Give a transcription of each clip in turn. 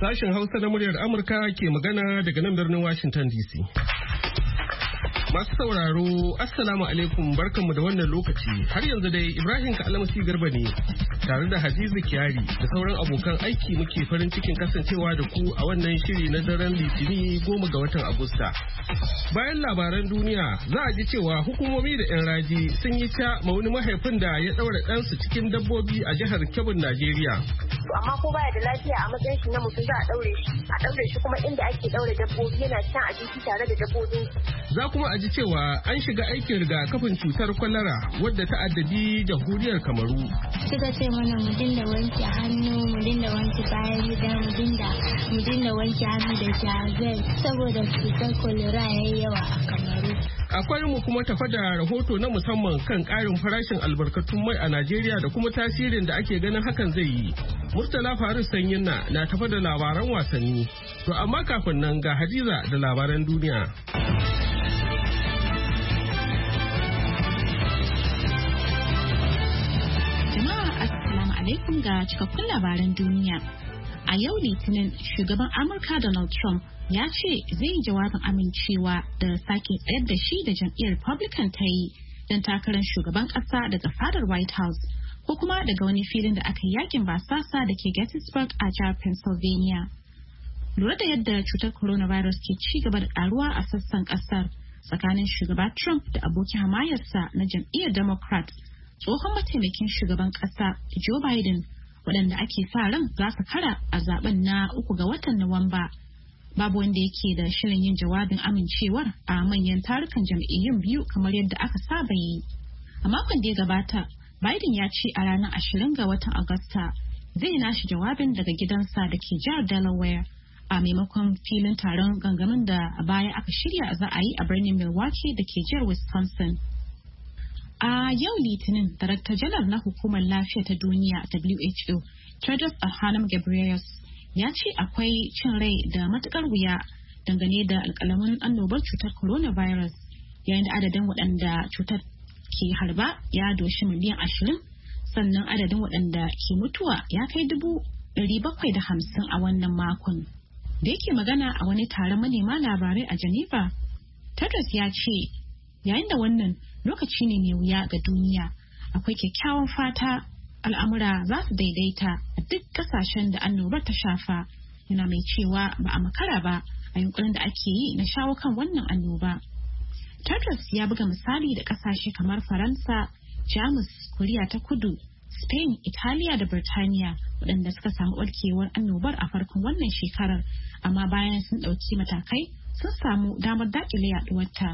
Sashen Hausa na muryar Amurka ke magana daga nan birnin Washington DC. Masu sauraro, Assalamu alaikum, barkanmu da wannan lokaci. Har yanzu dai Ibrahim Ka'almasi Garba ne tare da Hadiza Kiyari da sauran abokan aiki muke farin cikin kasancewa da ku a wannan shiri na daren Litini 10 ga watan Agusta. Bayan labaran duniya za a ji cewa hukumomi da 'yan raji sun yi ta ma wani mahaifin da ya ɗaura ɗansu cikin dabbobi a jihar Kebbi, Najeriya. Amma ko baya da lafiya a matsayin shi na mutum za a ɗaure shi kuma inda ake ɗaure dabbobi yana cin abinci tare da dabbobin. Za kuma a ji cewa an shiga aikin rigakafin cutar kwalara wadda ta addabi jamhuriyar Kamaru. Suka ce mana mu dinga wanke hannu, mu dinga wanke bayan gida, mu dinga wanke hannu da javel saboda cutar kolera yayi yawa a Kamaru. Akwai mu kuma tafa da rahoto na musamman kan ƙarin farashin albarkatun mai a Najeriya da kuma tasirin da ake ganin hakan zai yi. Murtala Faris Sanyinna na tafa da labaran wasanni. To amma kafin nan ga Hadiza da labaran duniya. Alaikum ga cikakkun labaran duniya. A yau Litinin, shugaban Amurka Donald Trump ya ce zai yi jawabin amincewa da sake tsayar da shi da jam'iyyar Republican ta yi don takarar shugaban ƙasa daga fadar White House ko kuma daga wani filin da aka yi yakin basasa da ke Gettysburg a jihar Pennsylvania. Lura da yadda cutar coronavirus ke ci gaba da karuwa a sassan ƙasar tsakanin shugaba Trump da abokin hamayarsa na jam'iyyar Democrat. Tsohon mataimakin shugaban kasa Joe Biden waɗanda ake sa ran za su kara a zaben na 3 ga watan Nuwamba. Babu wanda yake da shirin yin jawabin amincewar a manyan tarukan jam'iyyun biyu kamar yadda aka saba yi. A makon da ya gabata, Biden ya ce a ranar 20 ga watan Agusta zai nashi jawabin daga gidansa da ke jihar Delaware a maimakon filin taron gangamin da a baya aka shirya za a yi a birnin Milwaukee da ke jihar Wisconsin. A yau Litinin, Darakta Janar na Hukumar Lafiya ta Duniya WHO, Tedros Adhanom Ghebreyesus, ya ce akwai cin rai da matukar wuya dangane da alƙalamin annobar cutar coronavirus, yayin da adadin waɗanda cutar ke harba ya doshi miliyan 20, sannan adadin waɗanda ke mutuwa ya kai 750 a wannan makon. Da yake magana a wani taron manema labarai a Geneva, Tedros ya ce, yayin da wannan lokaci ne mai wuya ga duniya, akwai kyakkyawan fata al'amura za su daidaita a duk kasashen da annobar ta shafa. Yana mai cewa ba a makara ba a yunkurin da ake yi na shawo kan wannan annoba. Tedros ya buga misali da kasashe kamar Faransa, Jamus, Koriya ta Kudu, Spain, Italiya da Birtaniya waɗanda suka samu ɓarkewar annobar a farkon wannan shekarar, amma bayan sun ɗauki matakai sun samu damar daƙile yaɗuwarta.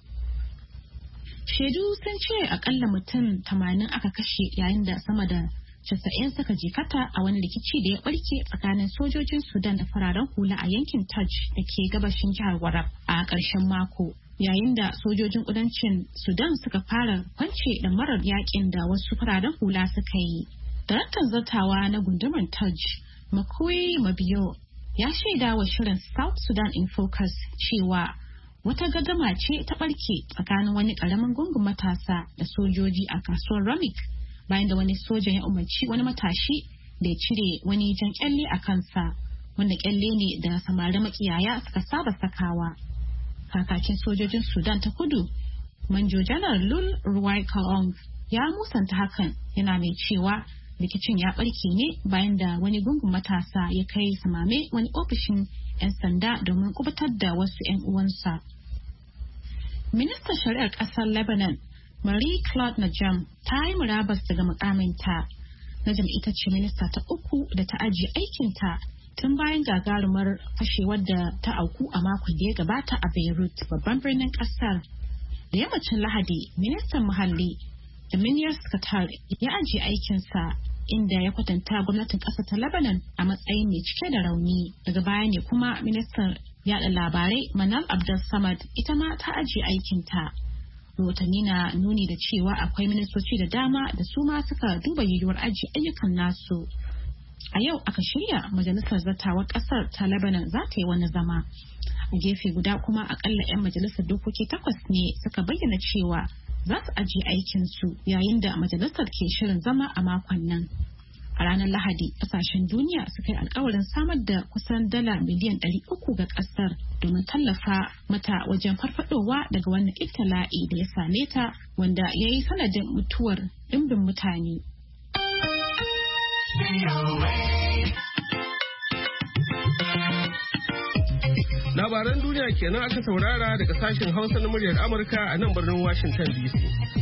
Shaidu sun ce akalla mutum 80 aka kashe yayin da sama da 90 suka jikata a wani rikici da ya barke tsakanin sojojin Sudan da fararen hula a yankin Taj da ke gabashin jihar Warab a ƙarshen mako. Yayin da sojojin kudancin Sudan suka fara kwance da marar yakin da wasu fararen hula suka yi. Daraktan zartawa na gundumar Taj, Makoyi Mabiyo, ya shaida wa shirin South Sudan in Focus cewa wata gadama ce ta barke tsakanin wani karamin gungun matasa da sojoji a kasuwar Ramik bayan da wani sojan ya umarci wani matashi da ya cire wani jan kyalle a kansa, wanda kyalle ne da samari makiyaya suka saba sakawa. Kakakin sojojin Sudan ta Kudu, Manjo Janar Lul Ruwai Kaong, ya musanta hakan, yana mai cewa rikicin ya barke ne bayan da wani gungun matasa ya kai samame wani ofishin 'yan sanda domin kubutar da wasu 'yan uwansa. Ministan Shari'ar Ƙasar Lebanon, Marie-Claude Najam, ta yi murabas daga mukaminta. Najam ita ce minista ta uku da ta ajiye aikinta tun bayan gagarumar fashewar da ta auku a makon da ya gabata a Beirut, babban birnin ƙasar. Da yammacin Lahadi, ministan muhalli Dominius Qatar ya ajiye aikinsa, inda ya kwatanta gwamnatin ƙasar ta Lebanon a matsayin mai cike da rauni. Daga baya ne kuma ministan yada labarai Manal Abdul Samad ita ma ta ajiye aikinta. Rahotanni na nuni da cewa akwai ministoci da dama da su ma suka duba yiwuwar ajiye ayyukan nasu. A yau aka shirya majalisar zartawar ƙasar ta Lebanon za ta yi wani zama. A gefe guda kuma akalla 'yan majalisar dokoki 8 ne suka bayyana cewa za su ajiye aikinsu yayin da majalisar ke shirin zama a makon nan. A ranar Lahadi, kasashen duniya suka yi alkawarin samar da kusan dala miliyan 300 ga kasar domin tallafa mata wajen farfadowa daga wannan ibtila'i da ya same ta wanda ya yi sanadin mutuwar dimbin mutane. Labaran duniya kenan aka saurara daga sashen Hausa na muryar Amurka a nan birnin Washington DC.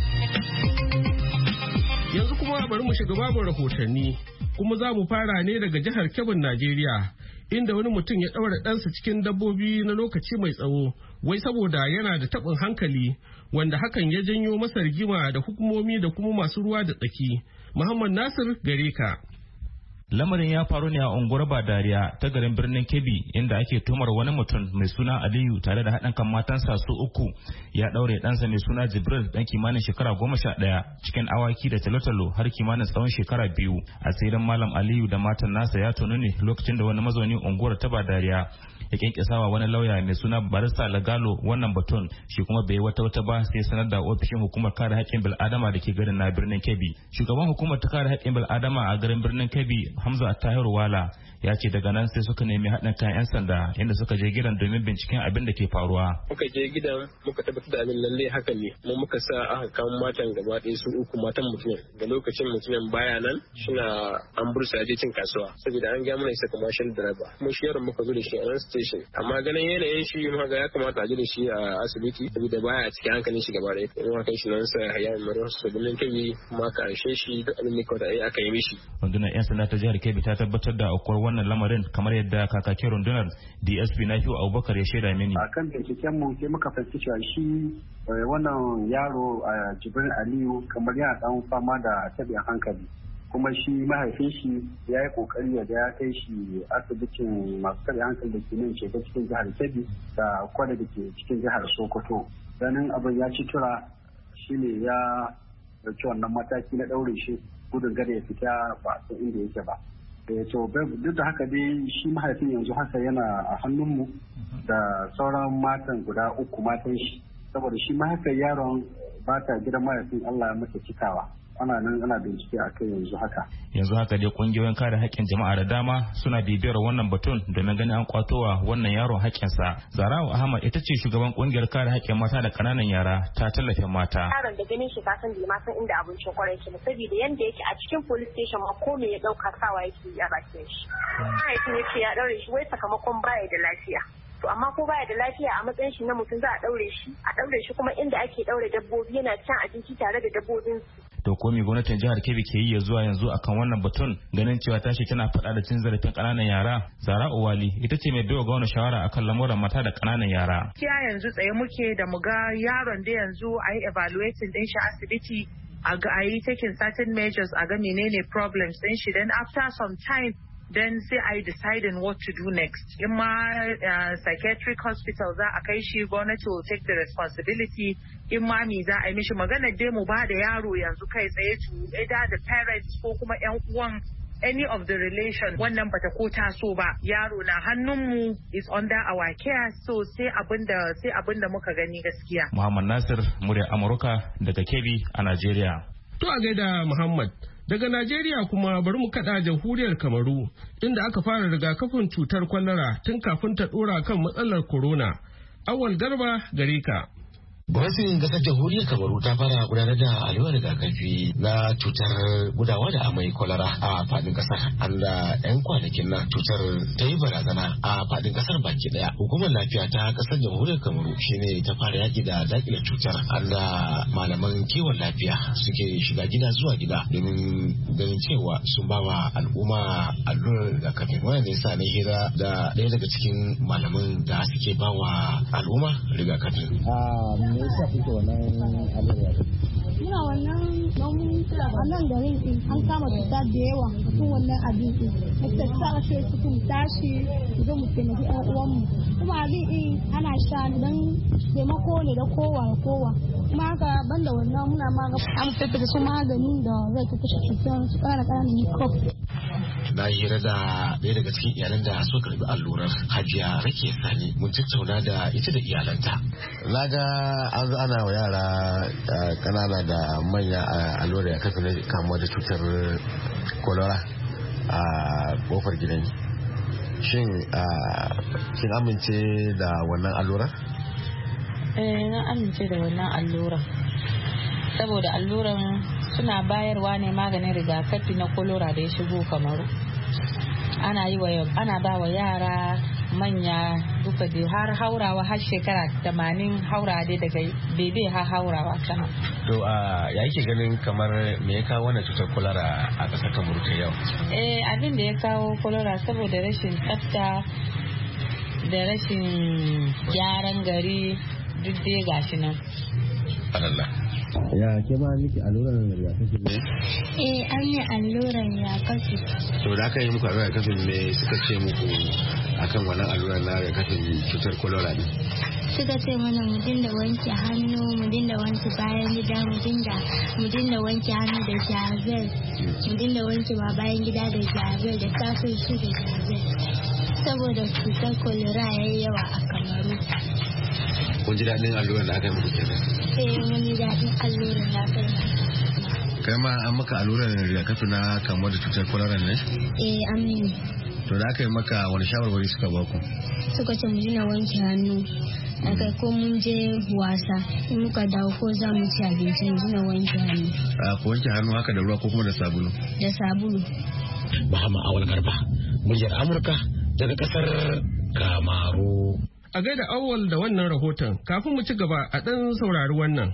Yanzu kuma bari mu shiga babin rahotanni, kuma za mu fara ne daga jihar Kebbi, Najeriya, inda wani mutum ya ɗaura ɗansa cikin dabbobi na lokaci mai tsawo, wai saboda yana da taɓin hankali, wanda hakan ya janyo masa rigima da hukumomi da kuma masu ruwa da tsaki. Muhammad Nasir gare ka. Lamarin ya faru ne a unguwar Badariya ta garin birnin Kebbi, inda ake tumar wani mutum mai suna Aliyu tare da haɗin kan matansa su uku ya ɗaure ɗansa mai suna Jibril ɗan kimanin shekara 11 cikin awaki da talotalo har kimanin tsawon shekara 2. Asirin Malam Aliyu da matan nasa ya tonu ne lokacin da wani mazaunin unguwar ta Badariya ya kyankyasawa wani lauya mai suna Barista Lagalo wannan batun, shi kuma bai wata ba sai sanar da ofishin hukumar kare haƙƙin bil'adama da ke garin na birnin Kebbi. Shugaban hukumar ta kare haƙƙin bil'adama a garin birnin Kebbi, Hamza Attahiru Wala, ya ce daga nan sai suka nemi haɗin kan 'yan sanda inda suka je gidan domin binciken abin da ke faruwa. Muka je gidan muka tabbatar da abin lalle haka ne, mu muka sa aka kama matan gaba ɗaya su uku, matan mutumin da lokacin mutumin baya nan suna an bursa je cin kasuwa saboda an ga mana isa commercial driver, kuma shi yaron muka zo da shi a nan station, amma ganin yanayin shi muka ya kamata a je da shi a asibiti saboda baya a cikin hankalin shi gaba ɗaya, kuma kai shi nan sai ya mara su birnin Kebbi, kuma aka anshe shi duk abin da kawai aka yi mishi. Rundunar 'yan sanda ta jihar Kebbi ta tabbatar da aukuwar wannan lamarin kamar yadda kakakin rundunar DSP Nafiu Abubakar ya shaida mini. A kan binciken mu sai muka fahimci cewa shi wannan yaro Jibril Aliyu kamar yana dan fama da tabin hankali, kuma shi mahaifin shi ya yi kokari ya kai shi asibitin masu tabin hankali da ke nan ke cikin jihar Kebbi da kwada da ke cikin jihar Sokoto. Ganin abin ya ci tura shine ya dauki wannan mataki na daure shi gudun gada ya fita ba san inda yake ba. To duk da haka dai shi mahaifin yanzu haka yana a hannunmu da sauran matan guda uku matan shi, saboda shi mahaifin yaron ba ta gidan mahaifin Allah ya mata cikawa. Ana nan ana bincike a kai yanzu haka. Yanzu haka dai kungiyoyin kare haƙƙin jama'a da dama suna bibiyar wannan batun domin ganin an kwatowa wannan yaron haƙƙinsa. Zarawa Ahmad ita ce shugaban kungiyar kare haƙƙin mata da ƙananan yara ta tallafe mata. Yaron da ganin shi ka san bai ma san inda abincin kwarai shi saboda yanda yake a cikin police station ma ko me ya dauka sawa yake ya bakin shi. Mahaifin yake ya daure shi wai sakamakon baya da lafiya. To amma ko baya da lafiya a matsayin shi na mutum za a daure shi kuma inda ake daure dabbobi yana cin abinci tare da dabbobin su. To ko me gwamnatin jihar Kebbi ke yi ya zuwa yanzu akan wannan batun, ganin cewa tashi tana faɗa da cin zarafin ƙananan yara? Zara Uwali ita ce mai baiwa gwamnati shawara akan lamuran mata da ƙananan yara. Kiya yanzu tsaye muke da mu ga yaron da yanzu a yi evaluating din shi asibiti, a yi taking certain measures, a ga menene problems din shi, then after some time then sai I deciding what to do next. In my psychiatric hospital za a kai shi, gwamnati will take the responsibility. In ma me za a yi mishi magana dai mu ba da yaro yanzu kai tsaye to either the parents ko kuma yan uwan, any of the relation, wannan bata ko taso ba, yaro na hannunmu, is under our care, so sai abinda muka gani gaskiya. Muhammad Nasir, muryar Amurka daga Kebbi a Najeriya. To a gaida Muhammad. Daga Najeriya kuma bari mu kada jamhuriyar Kamaru, inda aka fara rigakafin cutar kwalara tun kafin ta dora kan matsalar corona. Awal Garba gare ka. Gwamnatin kasar jamhuriyar Kamaru ta fara gudanar da allurar rigakafi na cutar gudawa da amai kwalara a fadin kasar. An da 'yan kwanakin nan cutar ta yi barazana a fadin kasar baki daya. Hukumar lafiya ta kasar jamhuriyar Kamaru shine ta fara yaki da dakile cutar. An da malaman kiwon lafiya suke shiga gida zuwa gida domin ganin cewa sun ba wa al'umma allurar rigakafi. Wannan ne sa na hira da ɗaya daga cikin malaman da suke ba wa al'umma rigakafi. Me yasa kuke wannan allurar? Muna wannan don a nan garin din an kama cuta da yawa cikin wannan abin din. Muka sa ce cikin tashi zo mu taimaki ƴan uwanmu. Kuma abin din ana sha don taimako ne da kowa da kowa. Kuma haka banda wannan muna ma an tattara su maganin da zai kashe cutar su ƙananan microbe. Na hira da ɗaya daga cikin iyalan da suka karbi allurar, Hajiya Rake Sani. Mun tattauna da ita da iyalanta. Na ga an zo ana wa yara kanana da manya allurar ya kafa kamuwa da cutar kolera. a kofar gidan. Shin kin amince da wannan allura? Na amince da wannan allura saboda alluran suna bayarwa ne maganin rigakafi na kolora da ya shigo Kamaru. Ana ba wa yara manya duka dai har haurawa har shekara 80 haura dai daga bebe har haurawa sama. To ya yake ganin kamar me ya kawo wannan cutar kolera a ƙasar Kamaru ta yau? Abin da ya kawo kolera saboda rashin tsafta da rashin gyaran gari duk dai gashi nan. Allah. Ya ke ma miki alluran rigakafi ne? An yi alluran rigakafi. To da aka yi muku alluran rigakafi me suka ce muku akan wannan alluran na rigakafin cutar kolera ne? Suka ce mana mu dinga wanke hannu, mu dinga wanke bayan gida, mu dinga wanke hannu da javel, mu dinga wanke ba bayan gida da javel da safin shi da javel. Saboda cutar kolera yayi yawa a Kamaru. Kun ji daɗin alluran da aka yi muku kenan? Mun ji daɗin alluran da aka yi. Kai ma an maka alluran rigakafi na kamuwa da cutar kolera ne? An yi. To da aka yi maka wani shawarwari suka ba ku? Suka ce mu dina wanke hannu. Daga ko mun je wasa in muka dawo ko za mu ci abinci mu dina wanke hannu. Ku wanke hannu haka da ruwa ko kuma da sabulu? Da sabulu. Muhammad Awal Garba, muryar Amurka daga kasar Kamaru. A gaida Awal da wannan rahoton, kafin mu ci gaba a ɗan saurari wannan.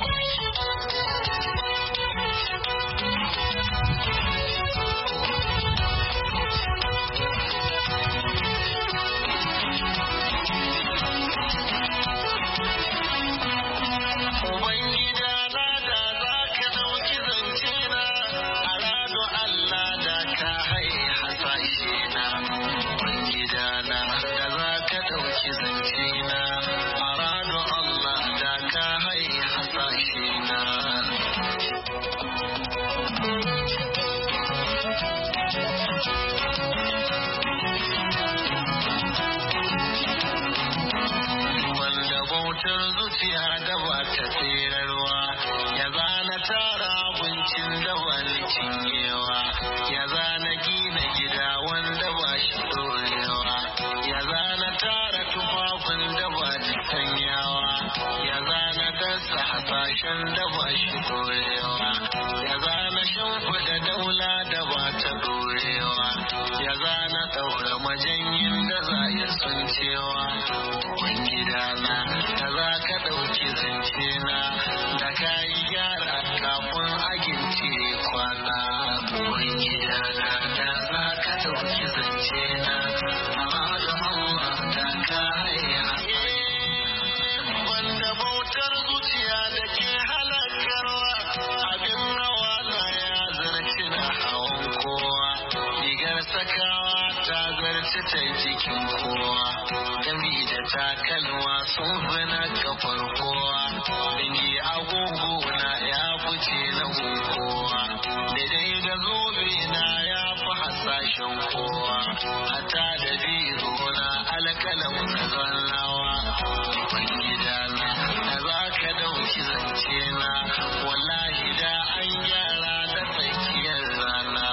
takalma sun fi na kafar kowa, dangi agogo na ya fice na kowa, daidai da zobe na ya fi hasashen kowa, hata da biro na alkalan zannawa, ban gidana da za ka dauki zance na, wallahi da an gyara da tsakiyar rana.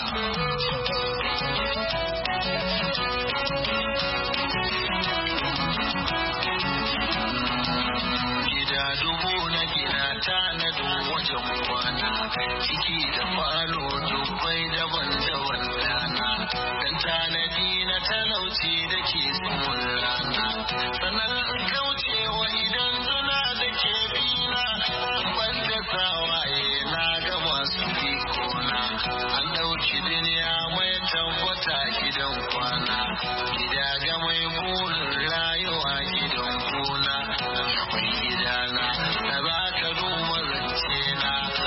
Ciki da falo dubbai daban-daban rana, dan tanadi na talauci da ke tsohon rana, sannan in kaucewa idan zuna da ke bina, ban da tawaye na ga masu bikona, an ɗauki duniya mai tabbata gidan kwana, gida ga mai burin rayuwa gidan kuna, mai gidana da za ka duba zance na.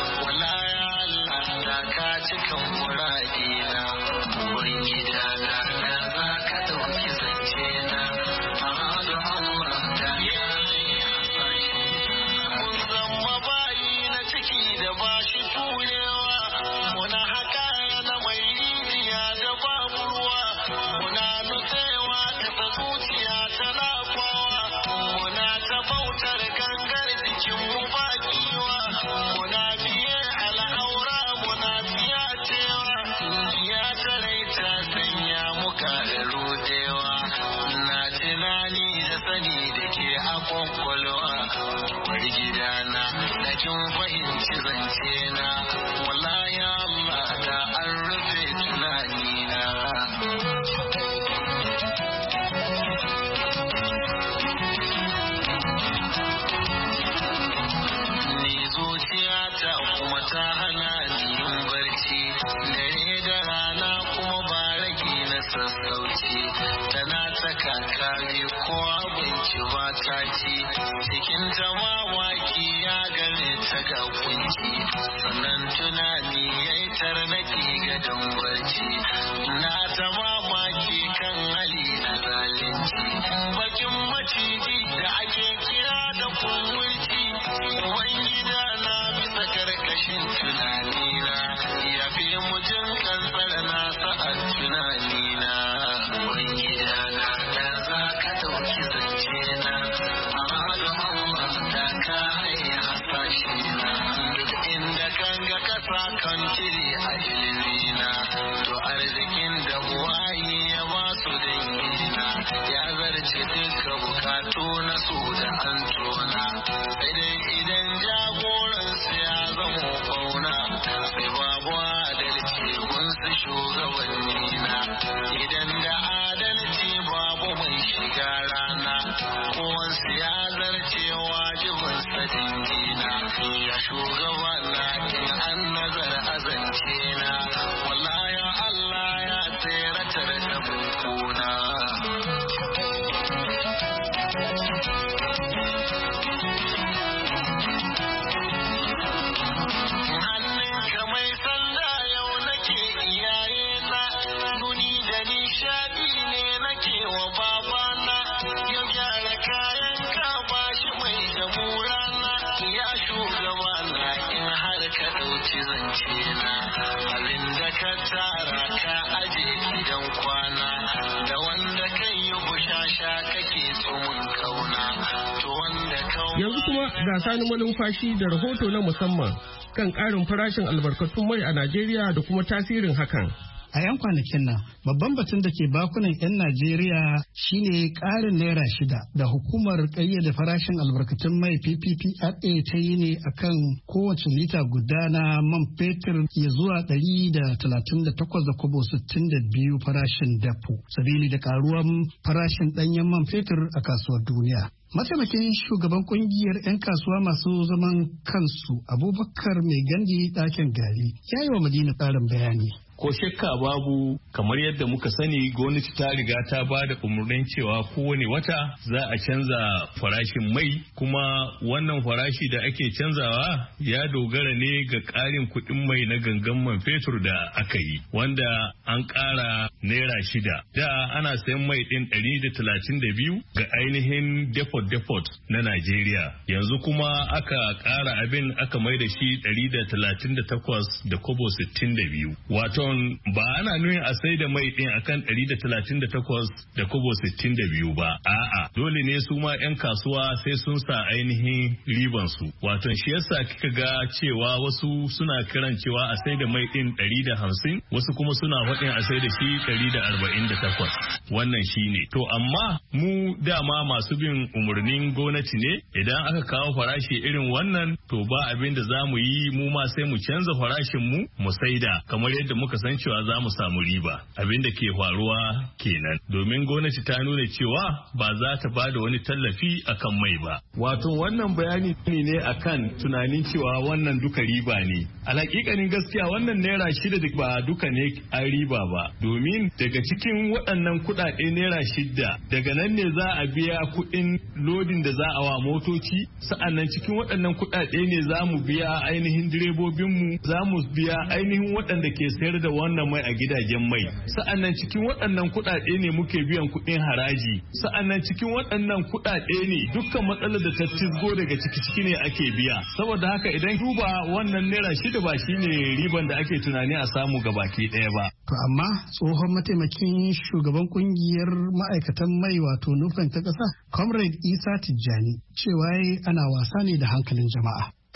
Cikin muradina, wurin gidana da za ka ɗauki zance na, amma da Allah kwalwa bari gidana da kin fahimci zance na wallahi Allah da an rufe tunanina ni zuciyata kuma ta hana ni yin barci dare da rana kuma ba rage na sassauci tana ta kakari ko abinci ba ta ci cikin ta mamaki ya game ta ga kunci sannan tunani ya yi tarnaki ga barci na ta mamaki kan hali na zalunci bakin maciji da ake kira da kumurci ubangida na bisa karkashin tunanina ya fi mujin kansar na sa'ad tunanina ubangida na da za ka dauki zance na amma da Allah da ka haya hasashe na duk inda kan ga kasa kan cire a ilimina to arzikin da buwayi ya ba su dangina ya zarce duka bukatu na su da an tona sai dai idan jagoransu ya zama fauna sai babu adalci gunsu shugabannina idan da adalci babu mai shiga rana kowansu ya zarce wajibinsa dangina ya shugabana in an nazar azance na wallahi Allah ya tseratar da bukuna hannunka mai sanda yau nake iyaye na nuni da nishadi ne nake wa babana yau gyara kayan ka bashi mai da murana ya shugabana in har ka dauki zance na abinda ka tara ka aje gidan kwana da wanda kai yi bushasha kake tsumin kauna to wanda kauna. Yanzu kuma ga Sani Malumfashi da rahoto na musamman kan ƙarin farashin albarkatun mai a Najeriya da kuma tasirin hakan. A 'yan kwanakin nan, babban batun da ke bakunan 'yan Najeriya shine ƙarin naira 6 da hukumar ƙayyade farashin albarkatun mai PPPRA ta yi ne akan kowace lita guda na man fetur ya zuwa 138.62 farashin dafu, sabili da ƙaruwar farashin ɗanyen man fetur a kasuwar duniya. Mataimakin shugaban kungiyar 'yan kasuwa masu zaman kansu Abubakar Mai Gandi ɗakin gari ya yi wa Madina ƙarin bayani. Ko shakka babu kamar yadda muka sani gwamnati ta riga ta ba da umarnin cewa kowane wata za a canza farashin mai kuma wannan farashi da ake canzawa ya dogara ne ga ƙarin kuɗin mai na gangan man fetur da aka yi wanda an ƙara naira 6 da ana sayan mai ɗin 132 ga ainihin depot na Najeriya yanzu kuma aka ƙara abin aka mai da shi 138 da kobo 62 wato ba ana nuna a sai da mai din akan 138 da kobo 62 ba a'a dole ne su ma 'yan kasuwa sai sun sa ainihin riban su wato shi yasa kika ga cewa wasu suna kiran cewa a sai da mai din 150 wasu kuma suna faɗin a sai da shi 148 wannan shine to amma mu dama masu bin umarnin gwamnati ne idan aka kawo farashi irin wannan to ba abin da za mu yi mu ma sai mu canza farashin mu saida kamar yadda muka san cewa za mu samu riba abin da ke faruwa kenan domin gwamnati ta nuna cewa ba za ta ba da wani tallafi akan mai ba wato wannan bayani ne akan tunanin cewa wannan duka riba ne alhakikanin gaskiya wannan naira 6 da ba duka ne a riba ba domin daga cikin waɗannan kuɗaɗe naira 6 daga nan ne za a biya kuɗin lodin da za a wa motoci sa'annan cikin waɗannan kuɗaɗe ne za mu biya ainihin direbobinmu za mu biya ainihin waɗanda ke sayar da wannan mai a gidajen mai sa'annan cikin waɗannan kuɗaɗe ne muke biyan kuɗin haraji sa'annan cikin waɗannan kuɗaɗe ne dukkan matsalar da ta cizgo daga ciki ne ake biya saboda haka idan duba wannan naira 6 ba shine riban da ake tunani a samu gabaki ɗaya ba. To amma tsohon mataimakin shugaban kungiyar ma'aikatan mai wato nufin ta ƙasa Comrade Isa Tijjani cewa ana wasa ne da hankalin jama'a.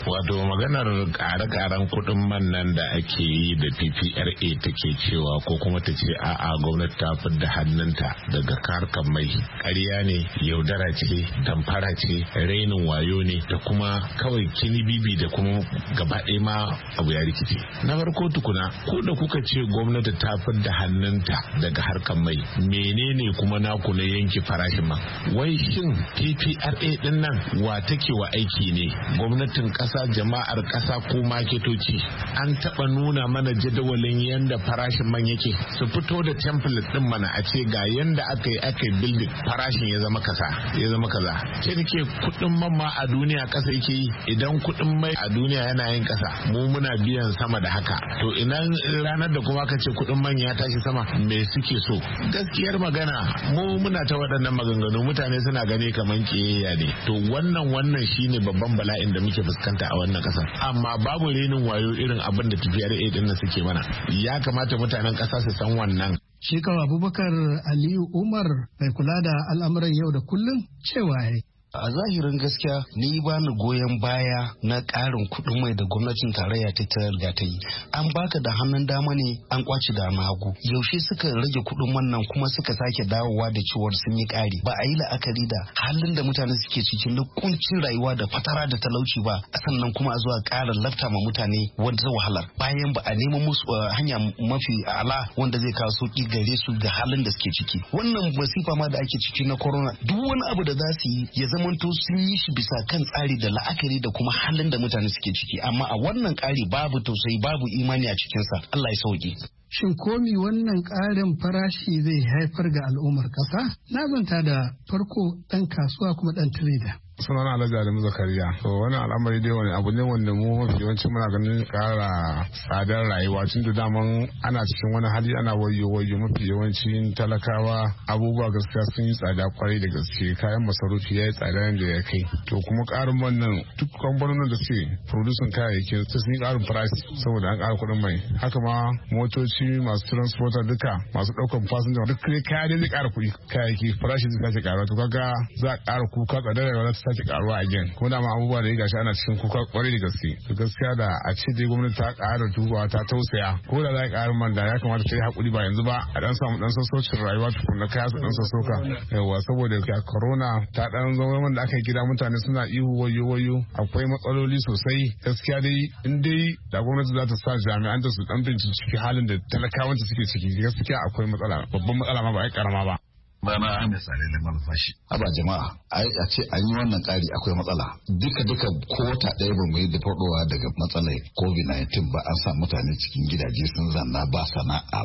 Wato maganar ƙare-ƙaren kuɗin man nan da ake yi da PPRA take cewa ko kuma ta ce a'a gwamnati ta fidda hannunta daga harkar mai ƙarya ne, yaudara ce, tamfara ce, rainin wayo ne da kuma kawai kinibibi da kuma gaba ɗaya ma abu ya rikice. Na farko tukuna ko da kuka ce gwamnati ta fidda hannunta daga harkar mai, menene kuma naku na yanke farashin man? Wai shin PPRA din nan wa take wa aiki ne? Gwamnatin ƙasa, jama'ar ƙasa ko maketoci? An taɓa nuna mana jadawalin yanda farashin man yake, su fito da template din mana a ce ga yanda aka yi building farashin ya zama kaza. Ce nake kuɗin man ma a duniya ƙasa yake yi, idan kuɗin mai a duniya yana yin ƙasa, mu muna biyan sama da haka. To ina ranar da kuma ka ce kuɗin man ya tashi sama, me suke so? Gaskiyar magana mu muna ta waɗannan maganganu, mutane suna gani kaman kiyayya ne. To wannan shine babban bala'in da muke fuskanta a wannan ƙasar. Amma babu renin wayo irin abin da PPRA din nan suke mana. Ya kamata mutanen ƙasa su san wannan. Shekaru Abubakar Aliyu Umar mai kula da al'amuran yau da kullum cewa ya a zahirin gaskiya ni ba ni goyon baya na ƙarin kuɗin mai da gwamnatin tarayya ta riga ta yi. An baka da hannun dama ne an kwaci da hagu. Yaushe suka rage kuɗin wannan kuma suka sake dawowa da cewar sun yi ƙari. Ba a yi la'akari da halin da mutane suke cikin na kuncin rayuwa da fatara da talauci ba, sannan kuma a zuwa ƙara lafta ma mutane wanda wahalar bayan ba a nemo musu hanya mafi ala wanda zai kawo sauƙi gare su ga halin da suke ciki. Wannan masifa ma da ake ciki na corona, duk wani abu da za su yi ya zamanto sun yi shi bisa kan tsari da la'akari da kuma halin da mutane suke ciki, amma a wannan ƙari babu tausayi, babu imani a cikinsa. Allah ya sauke. Shin komi wannan ƙarin farashi zai haifar ga al'ummar ƙasa? Na zanta da farko ɗan kasuwa kuma ɗan tireda. Sunana Alhaji Adamu Zakariya. To wani al'amari dai wani abu ne wanda mu mafi yawanci muna ganin ƙara tsadar rayuwa, tun da daman ana cikin wani hali ana wayo mafi yawancin talakawa abubuwa gaskiya sun yi tsada kwarai da gaske, kayan masarufi ya yi tsada yadda ya kai. To kuma ƙarin wannan duk kamfanonin da suke producing kayayyaki sun yi ƙarin farashi saboda an ƙara kuɗin mai. Haka ma motoci masu transporter duka masu ɗaukan fasinja duk kaya dai zai ƙara kuɗi, kayayyaki farashi zai sake ƙaruwa. To kaga za a ƙara kuka tsadar rayuwa sake karuwa a gen, kuma dama abubuwa da ya gashi ana cikin kuka kwarai da gaske. To gaskiya da a ce dai gwamnati ta ƙara dubawa ta tausaya, ko da za a ƙara man da ya kamata ta yi haƙuri ba yanzu ba, a dan samu dan sassaucin rayuwa tukunna kaya su dan sassauka. Yawa saboda corona ta dan zama man da aka yi gida mutane suna ihu wayo akwai matsaloli sosai. Gaskiya dai in dai da gwamnati za ta sa jami'an ta su dan bincike halin da talakawanta suke ciki, gaskiya akwai matsala, babban matsala ma ba ai karama ba. Bana Ahmed Salele Malfashi. Haba jama'a, a ce an yi wannan ƙari akwai matsala. Duka ko wata ɗaya ba mu yi da faɗowa daga matsalar COVID-19 ba, an sa mutane cikin gidaje sun zanna ba sana'a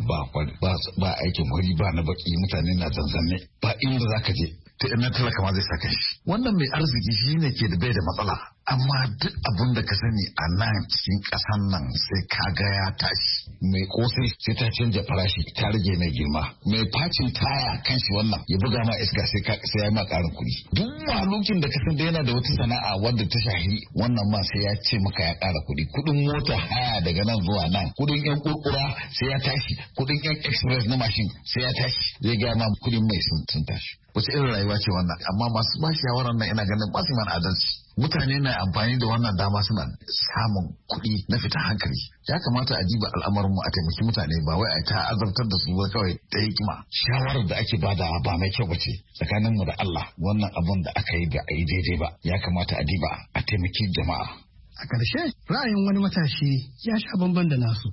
ba aikin wuri ba na baki, mutane na zanzanne ba inda za ka je. Ta ina talaka ma zai saka shi. Wannan mai arziki shi ne ke da bai da matsala. Amma duk abin da ka sani a nan cikin ƙasan nan sai ka ga ya tashi. Mai kosai sai ta canja farashi ta rage mai girma. Mai facin taya kan shi wannan ya buga ma iska sai ya ma ƙarin kuɗi. Duk malukin da ka san da yana da wata sana'a wadda ta shahi wannan ma sai ya ce maka ya ƙara kuɗi. Kuɗin mota haya daga nan zuwa nan. Kuɗin ƴan kurkura sai ya tashi. Kuɗin ƴan express na mashin sai ya tashi. Zai ga ma kuɗin mai sun tashi. Wace irin rayuwa ce wannan? Amma masu ba shawarar nan ina ganin ba su mana adalci. Mutane na amfani da wannan dama suna samun kuɗi na fita hankali. Ya kamata a diba al'amarin mu a taimaki mutane, ba wai a ta azabtar da su ba kawai ta hikima. Shawarar da ake bada ba mai kyau bace tsakanin mu da Allah. Wannan abun da aka yi ba a yi daidai ba. Ya kamata a diba a taimaki jama'a. A ƙarshe ra'ayin wani matashi ya sha bamban da nasu.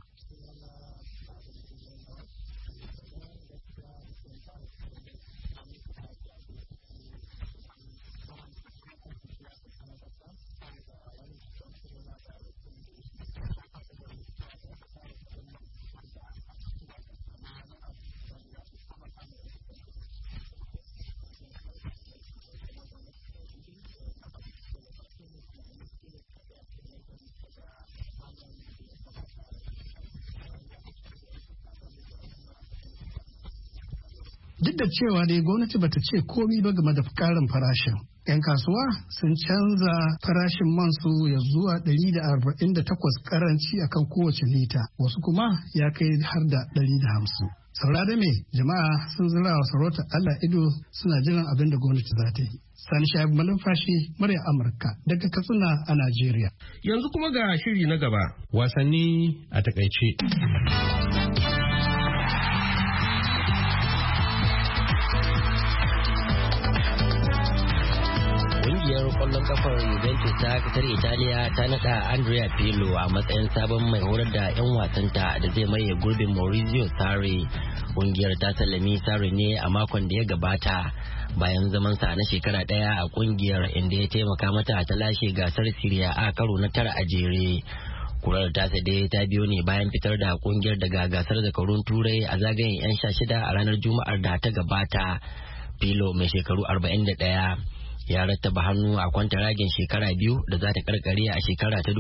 Duk da cewa dai gwamnati bata ce komi ba game da karin farashin. 'Yan kasuwa sun canza farashin man su ya zuwa 148 karanci akan kowace lita, wasu kuma ya kai har da 150. Saura da me jama'a sun zira wa sarautar Allah ido suna jiran abin da gwamnati za ta yi. Sani Shaibu Malumfashi, murya Amurka daga Katsina a Najeriya. Yanzu kuma ga shiri na gaba. Wasanni a takaice. Ƙungiyar ƙwallon kafar Juventus ta kasar Italiya ta naɗa Andrea Pirlo a matsayin sabon mai horar da 'yan wasanta da zai maye gurbin Maurizio Sarri. Ƙungiyar ta sallami Sarri ne a makon da ya gabata bayan zamansa na shekara ɗaya a ƙungiyar inda ya taimaka mata ta lashe gasar Serie A karo na 9 a jere. Kurar tasa dai ta biyo ne bayan fitar da ƙungiyar daga gasar zakarun Turai a zagayen 'yan 16 a ranar Juma'ar da ta gabata. Pirlo mai shekaru 41 ya rattaba hannu a kwantaragin shekara 2 da za ta karkare a shekara ta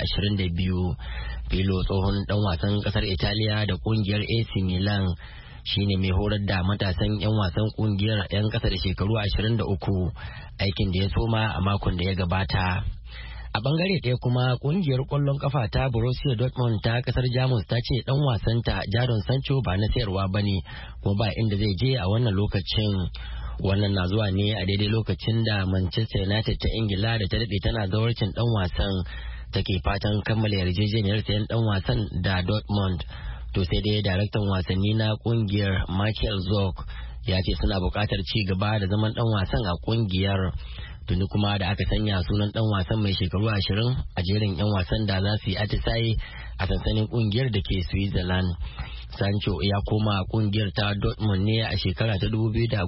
2022. Pirlo tsohon dan wasan kasar Italiya da kungiyar AC Milan shine mai horar da matasan 'yan wasan kungiyar 'yan kasa da shekaru 23, aikin da ya soma a makon da ya gabata. A bangare ɗaya kuma kungiyar ƙwallon kafa ta Borussia Dortmund ta kasar Jamus ta ce dan wasanta Jadon Sancho ba na sayarwa bane kuma ba inda zai je a wannan lokacin. Wannan na zuwa ne a daidai lokacin da Manchester United ta Ingila da ta daɗe tana zawarcin dan wasan take fatan kammala yarjejeniyar sayan dan wasan da Dortmund. To sai dai daraktan wasanni na kungiyar Michael Zorc ya ce suna buƙatar ci gaba da zaman dan wasan a kungiyar. Tuni kuma da aka sanya sunan dan wasan mai shekaru 20 a jerin 'yan wasan da za su yi atisaye a sansanin kungiyar da ke Switzerland. Sancho ya koma kungiyar ta Dortmund ne a shekara ta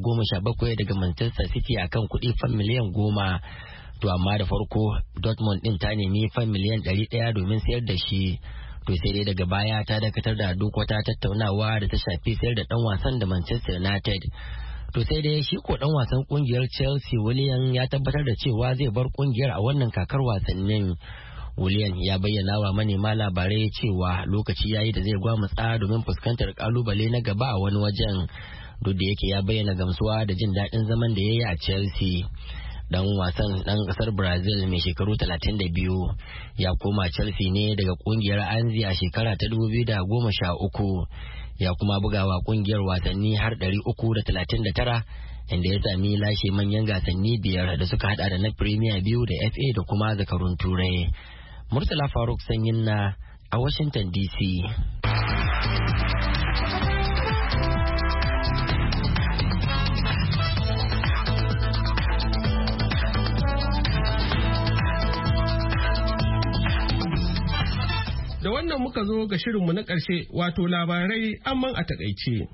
2017 daga Manchester City akan kuɗi fan miliyan 10. To amma da farko Dortmund din ta nemi fan miliyan 100 domin sayar da shi. To sai dai daga baya ta dakatar da duk wata tattaunawa da ta shafi sayar da dan wasan da Manchester United. To sai dai shi ko dan wasan kungiyar Chelsea Willian ya tabbatar da cewa zai bar kungiyar a wannan kakar wasannin. Willian ya bayyana wa manema labarai cewa lokaci yayi da zai gwamutsa domin fuskantar kalubale na gaba a wani wajen, duk da yake ya bayyana gamsuwa da jin daɗin zaman da yayi a Chelsea. Dan wasan dan kasar Brazil mai shekaru 32 ya koma Chelsea ne daga kungiyar Anzi a shekara ta 2013. Ya kuma bugawa kungiyar wasanni har 339 inda ya sami lashe manyan gasanni 5 da suka hada da na Premier 2 da FA da kuma zakarun Turai. Murtala Faruk Sanyin na a Washington DC. Da wannan muka zo ga shirinmu na ƙarshe wato labarai amman a takaice.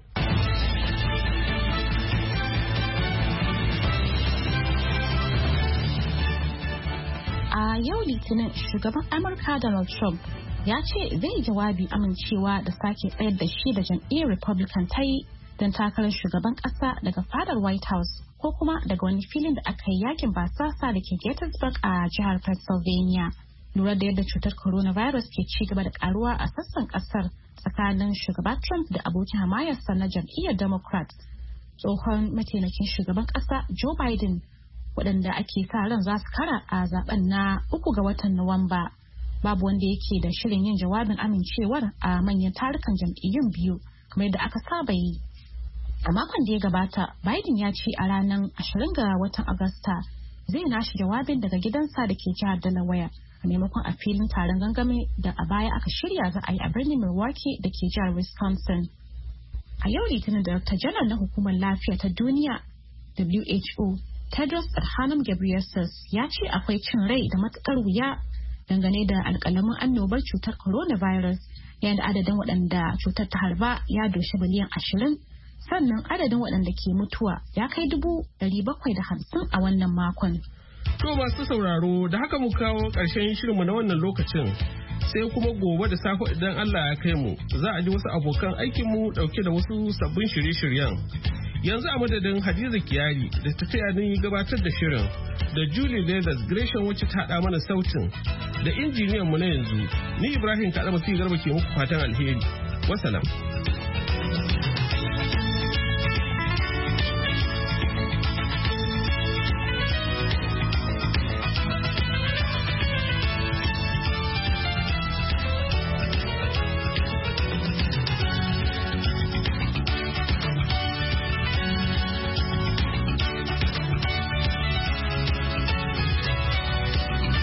A yau Litinin shugaban Amurka Donald Trump ya ce zai jawabi amincewa da sake tsayar da shi da jam'iyyar Republican ta yi don takarar shugaban ƙasa daga fadar White House ko kuma daga wani filin da aka yi yakin basasa da ke Gettysburg a jihar Pennsylvania. Lura da yadda cutar coronavirus ke ci gaba da karuwa a sassan kasar tsakanin shugaba Trump da abokin hamayarsa na jam'iyyar Democrat, tsohon mataimakin shugaban ƙasa Joe Biden, waɗanda ake sa ran za su kara a zaben na 3 ga watan Nuwamba. Babu wanda yake da shirin yin jawabin amincewar a manyan tarukan jam'iyyun biyu kamar yadda aka saba yi. A makon da ya gabata, Biden ya ce a ranar 20 ga watan Agusta zai nashi jawabin daga gidansa da ke jihar Delaware a maimakon a filin taron gangami da a baya aka shirya za a yi a birnin Milwaukee da ke jihar Wisconsin. A yau Litinin Darakta Janar na Hukumar Lafiya ta Duniya WHO Tedros Adhanom Ghebreyesus ya ce akwai cin rai da matukar wuya dangane da alƙalamin annobar cutar coronavirus, yayin da adadin waɗanda cutar ta harba ya doshi biliyan 20, sannan adadin waɗanda ke mutuwa ya kai 750 a wannan makon. To masu sauraro da haka mu kawo ƙarshen shirinmu na wannan lokacin, sai kuma gobe da safe idan Allah ya kai mu za a ji wasu abokan aikinmu ɗauke da wasu sabbin shirye-shiryen. Yanzu a madadin Hadiza Kiyari da ta taya ni gabatar da shirin da Julie Leathers Gresham wacce ta haɗa mana sautin da injiniyan mu na yanzu, ni Ibrahim Kaɗa Masu Garba ke muku fatan alheri. Wasalam.